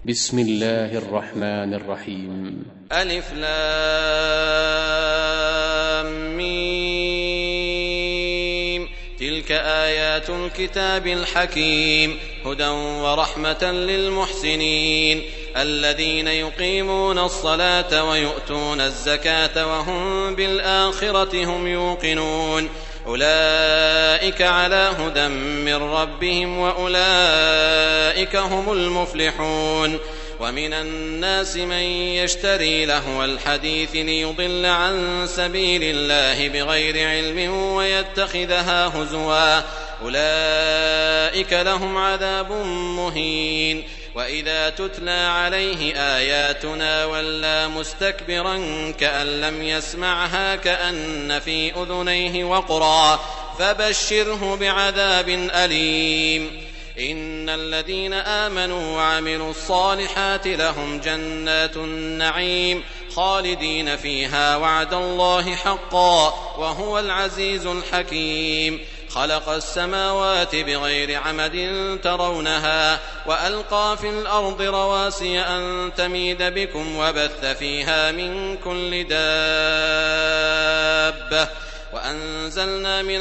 بسم الله الرحمن الرحيم. ألف لام ميم. تلك آيات الكتاب الحكيم هدى ورحمة للمحسنين الذين يقيمون الصلاة ويؤتون الزكاة وهم بالآخرة هم يوقنون أولئك على هدى من ربهم وأولئك هم المفلحون. ومن الناس من يشتري لهو الحديث ليضل عن سبيل الله بغير علم ويتخذها هزوا أولئك لهم عذاب مهين. وإذا تتلى عليه آياتنا ولى مستكبرا كأن لم يسمعها كأن في أذنيه وقرا فبشره بعذاب أليم. إن الذين آمنوا وعملوا الصالحات لهم جنات النعيم خالدين فيها وعد الله حقا وهو العزيز الحكيم. خلق السماوات بغير عمد ترونها وألقى في الأرض رواسي أن تميد بكم وبث فيها من كل دابة وأنزلنا من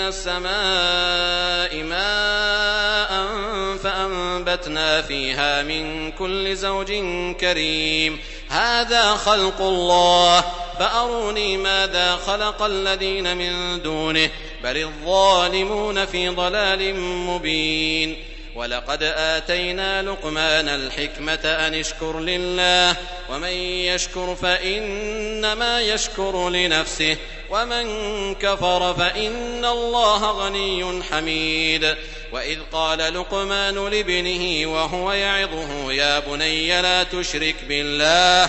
السماء ماء فأنبتنا فيها من كل زوج كريم. هذا خلق الله فأروني ماذا خلق الذين من دونه بل الظالمون في ضلال مبين. ولقد آتينا لقمان الحكمة أن اشكر لله ومن يشكر فإنما يشكر لنفسه ومن كفر فإن الله غني حميد. وإذ قال لقمان لابنه وهو يعظه يا بني لا تشرك بالله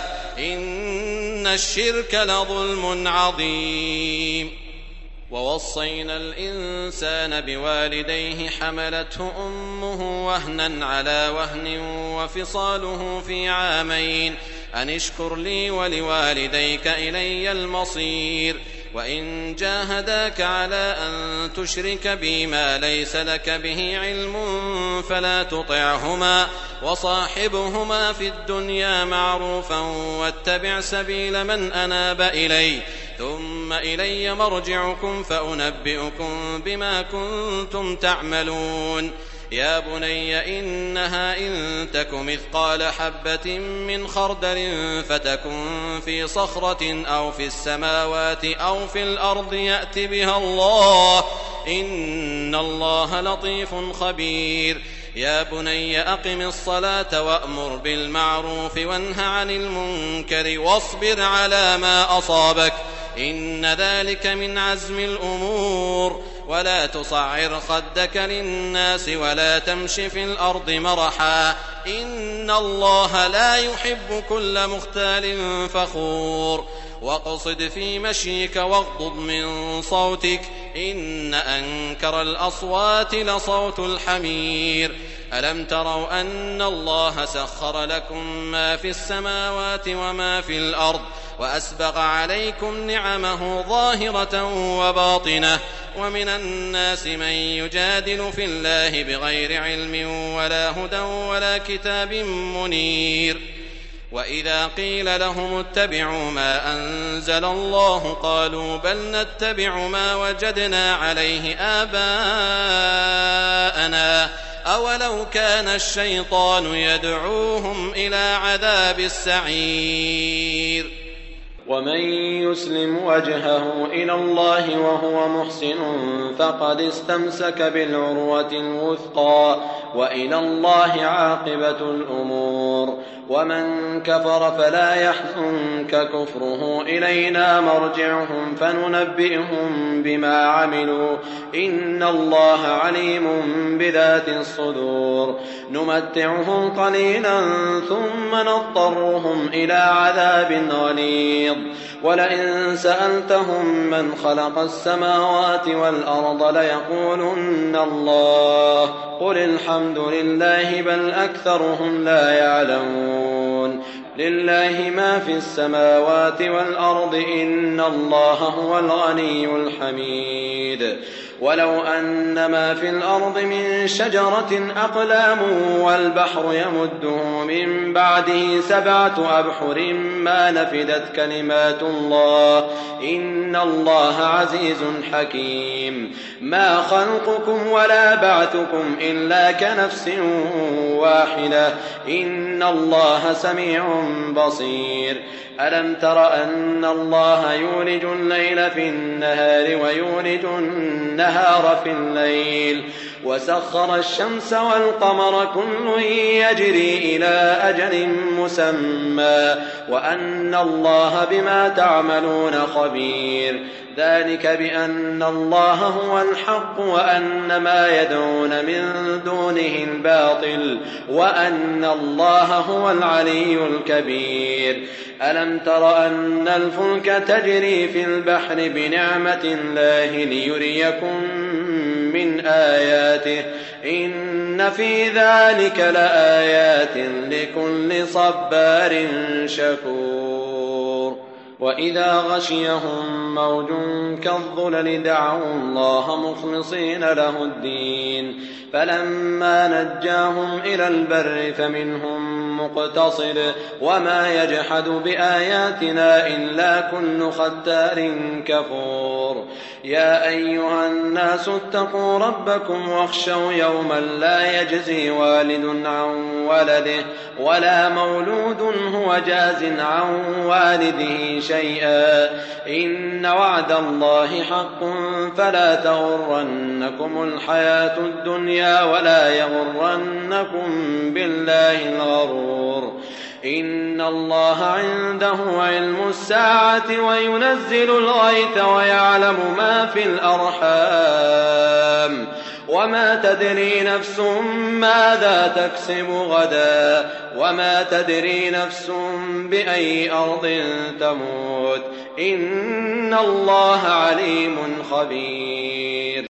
إن الشرك لظلم عظيم. ووصينا الإنسان بوالديه حملته أمه وهنا على وهن وفصاله في عامين أن اشكر لي ولوالديك إلي المصير. وإن جاهداك على أن تشرك بي ما ليس لك به علم فلا تطعهما وصاحبهما في الدنيا معروفا واتبع سبيل من أناب إلي ثم إلي مرجعكم فأنبئكم بما كنتم تعملون. يا بني إنها إن تك مثقال حبة من خردل فتكن في صخرة أو في السماوات أو في الأرض يأت بها الله إن الله لطيف خبير. يا بني أقم الصلاة وأمر بالمعروف وانه عن المنكر واصبر على ما أصابك إن ذلك من عزم الأمور. ولا تصعر خدك للناس ولا تمش في الأرض مرحا إن الله لا يحب كل مختال فخور. واقصد في مشيك واغضض من صوتك إن أنكر الأصوات لصوت الحمير. ألم تروا أن الله سخر لكم ما في السماوات وما في الأرض وأسبغ عليكم نعمه ظاهرة وباطنة. ومن الناس من يجادل في الله بغير علم ولا هدى ولا كتاب منير. وإذا قيل لهم اتبعوا ما أنزل الله قالوا بل نتبع ما وجدنا عليه آباءنا أولو كان الشيطان يدعوهم إلى عذاب السعير. ومن يسلم وجهه إلى الله وهو محسن فقد استمسك بالعروة الوثقى وإلى الله عاقبة الأمور. ومن كفر فلا يحزنك كفره إلينا مرجعهم فننبئهم بما عملوا إن الله عليم بذات الصدور. نمتعهم قليلا ثم نضطرهم إلى عذاب غليظ. ولئن سألتهم من خلق السماوات والأرض ليقولن الله قل الحمد لله بل أكثرهم لا يعلمون. لله ما في السماوات والأرض إن الله هو الغني الحميد ولو أن ما في الأرض من شجرة أقلام والبحر يمده من بعده 7 أبحر ما نفدت كلمات الله إن الله عزيز حكيم ما خلقكم ولا بعثكم إلا كنفس واحدة إن الله سميع بصير ألم تر أن الله يولج الليل في النهار ويولج النهار في الليل وسخر الشمس والقمر كل يجري إلى أجل مسمى وأن الله بما تعملون خبير ذلك بأن الله هو الحق وأن ما يدعون من دونه الباطل وأن الله هو العلي الكبير ألم تر أن الفلك تجري في البحر بنعمة الله ليريكم من آياته إن في ذلك لآيات لكل صبار شكور وإذا غشيهم موج كالظلل دعوا الله مخلصين له الدين فلما نجاهم إلى البر فمنهم مقتصد وما يجحد بآياتنا إلا كل ختار كفور يا أيها الناس اتقوا ربكم واخشوا يوما لا يجزي والد عن ولده ولا مولود هو جاز عن والده شيئا إن وعد الله حق فلا تغرنكم الحياة الدنيا ولا يغرنكم بالله الغرور إن الله عنده علم الساعة وينزل الغيث ويعلم ما في الأرحام وما تدري نفس ماذا تكسب غدا وما تدري نفس بأي أرض تموت إن الله عليم خبير